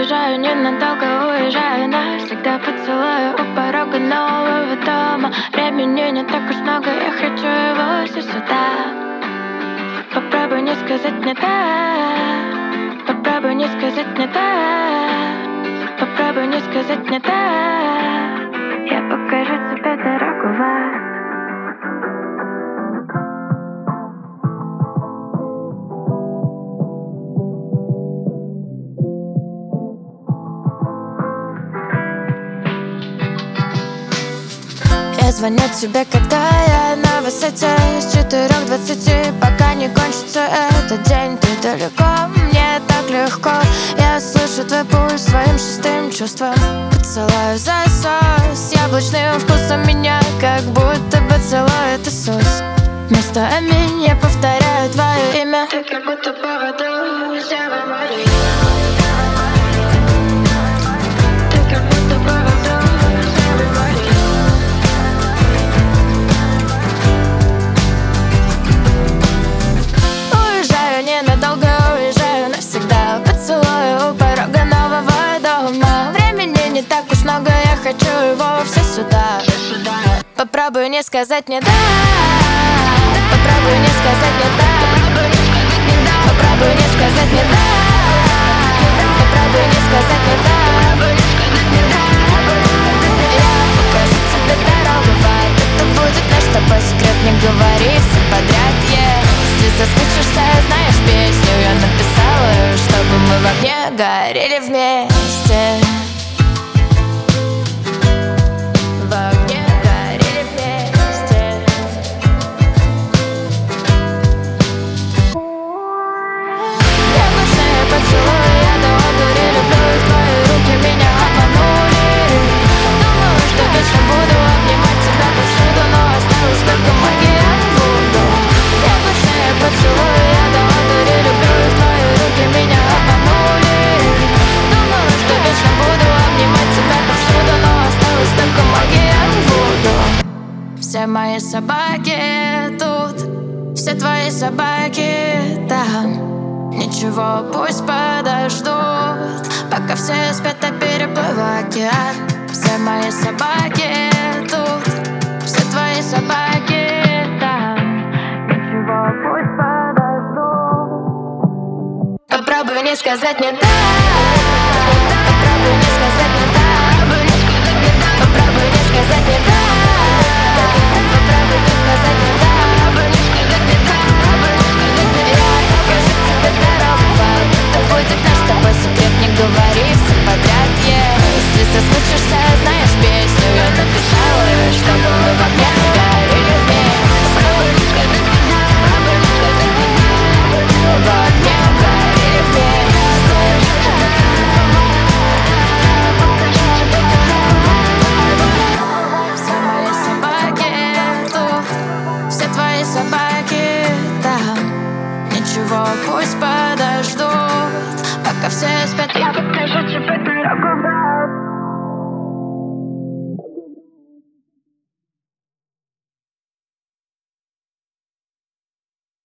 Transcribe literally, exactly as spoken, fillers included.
уезжаю, ненадолго уезжаю, навсегда поцелую у порога нового дома. Времени не так уж много, я хочу его все сюда. Попробуй не сказать мне да, попробуй не сказать мне да, попробуй не сказать мне да. Я покажу тебе дорогу в ад. Я звоню тебе, когда я на высоте, с четырех двадцати, пока не кончится этот день. Ты далеко, мне так легко. Я слышу твой пульс своим шестым чувством. Поцелую засос яблочным вкусом меня, как будто бы целует Иисус. Вместо аминь я повторяю твое имя. Ты как будто по воду, Дева Мария. Ты как будто по воду, Дева Мария. Ненадолго уезжаю, навсегда поцелую у порога нового дома. Времени не так уж много, я хочу его все сюда. Попробуй не сказать мне да, попробуй не сказать мне да, попробуй не сказать мне да, попробуй не сказать мне да. Я покажу тебе дорогу в ад. Это будет наш с тобой секрет, не говори все подряд, yeah. Если соскучишься, знаешь песню, я написала, чтобы мы в огне горели вместе. В огне горели вместе. Я ночные поцелуи, я до одури люблю их, твои руки меня обманули. Думала, что вечно буду обнимать тебя повсюду, но осталось только магия вуду. Я ночные поцелуи, я до одури люблю их, твои руки меня обманули. Думала, что вечно буду обнимать тебя повсюду, но осталось только магия вуду. Все мои собаки тут, все твои собаки там. Ничего, пусть подождут, пока все спят, я переплыву океан. Все мои собаки тут, все твои собаки там. Ничего, пусть подождут. Попробуй не сказать мне да, попробуй не сказать мне да, попробуй не сказать мне да, попробуй не сказать мне да. Я покажу тебе дорогу в ад. Это будет наш с тобой секрет, не говори все подряд, yeah. Если соскучишься, знаешь песню, я написала, чтобы мы в огне горели вместе. В огне горели вместе. Все мои собаки тут, все твои собаки там. Ничего, пусть подождут, пока все спят. Я покажу тебе дорогу в ад.